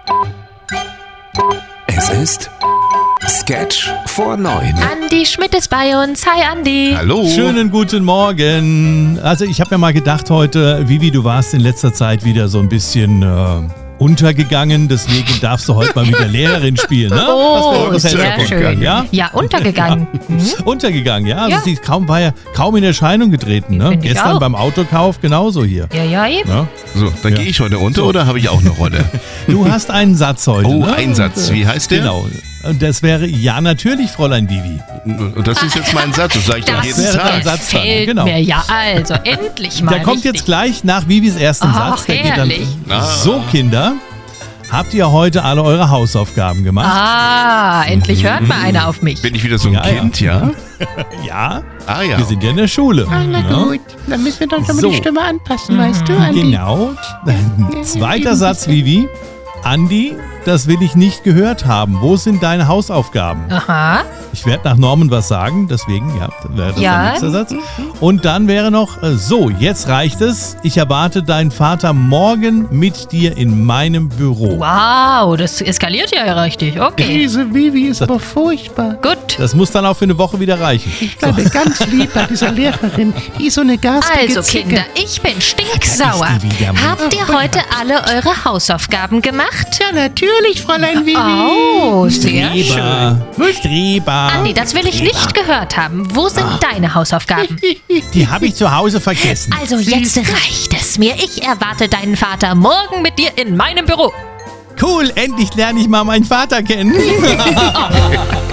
Es ist Sketch vor 9. Andi Schmidt ist bei uns. Hi Andi. Hallo. Schönen guten Morgen. Also ich habe mir mal gedacht heute, Vivi, du warst in letzter Zeit wieder so ein bisschen untergegangen, deswegen darfst du heute mal wieder Lehrerin spielen, ne? Oh, Was hältst du sehr davon? schön. Ja? Ja, untergegangen. Untergegangen, ja. Also Ja. sie war ja kaum in Erscheinung getreten, ne? Find ich Gestern auch. beim Autokauf genauso hier. Ja, eben. Ja? So, dann gehe ich heute unter oder habe ich auch eine Rolle? Du hast einen Satz heute, Oh, ne? ein Satz. Wie heißt der? Genau. Und das wäre, ja natürlich, Fräulein Vivi. Und das ist jetzt mein Satz, das sage ich doch jeden wäre Tag. dein Satz dann, gefällt genau. mir. Ja, also endlich mal Der kommt richtig. jetzt gleich nach Vivis ersten Ach, Satz. Der geht dann, herrlich. so Kinder, habt ihr heute alle eure Hausaufgaben gemacht? Endlich hört mal einer auf mich. Bin ich wieder so ein Ja, ja. Kind, ja? Ja, Ah ja. wir sind ja in der Schule. Na Ja? gut, dann müssen wir dann schon mal So. die Stimme anpassen, weißt du, Andi? Genau. Zweiter Satz, Vivi. Andi, das will ich nicht gehört haben. Wo sind deine Hausaufgaben? Aha. Ich werde nach Norman was sagen, deswegen, ja, wäre das Ja. der nächste Satz. Und dann wäre noch, so, jetzt reicht es. Ich erwarte deinen Vater morgen mit dir in meinem Büro. Wow, das eskaliert ja richtig. Okay. Diese Vivi ist aber furchtbar. Gut. Das muss dann auch für eine Woche wieder reichen. Ich bleibe ganz lieb bei dieser Lehrerin. Die ist so eine garstige Also Zicke. Kinder, ich bin stinksauer. Da ist die wieder. Habt ihr heute alle eure Hausaufgaben gemacht? Ja, natürlich, Fräulein Vivi. Oh, sehr schön. Streber. Streber. Andi, das will ich nicht gehört haben. Wo sind deine Hausaufgaben? Die habe ich zu Hause vergessen. Also jetzt reicht es mir. Ich erwarte deinen Vater morgen mit dir in meinem Büro. Cool, endlich lerne ich mal meinen Vater kennen.